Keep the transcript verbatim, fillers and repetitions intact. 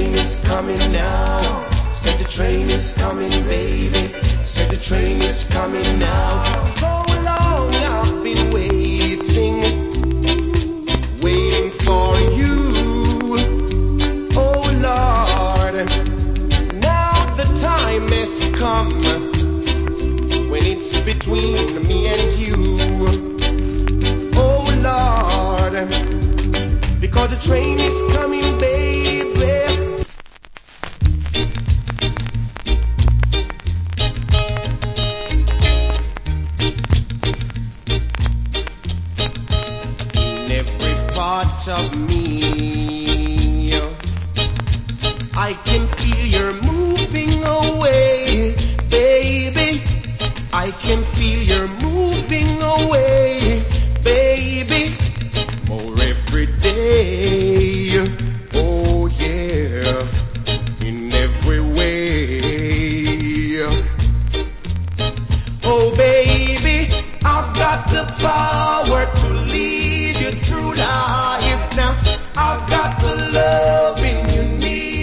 train is coming now. Said the train is coming, baby. Said the train is coming now. So long I've been waiting, waiting for you. Oh Lord, now the time has come when it's between me and you. Oh Lord, because the train is coming, baby. In every part of me, I can feel you're moving away, baby. I can feel you're moving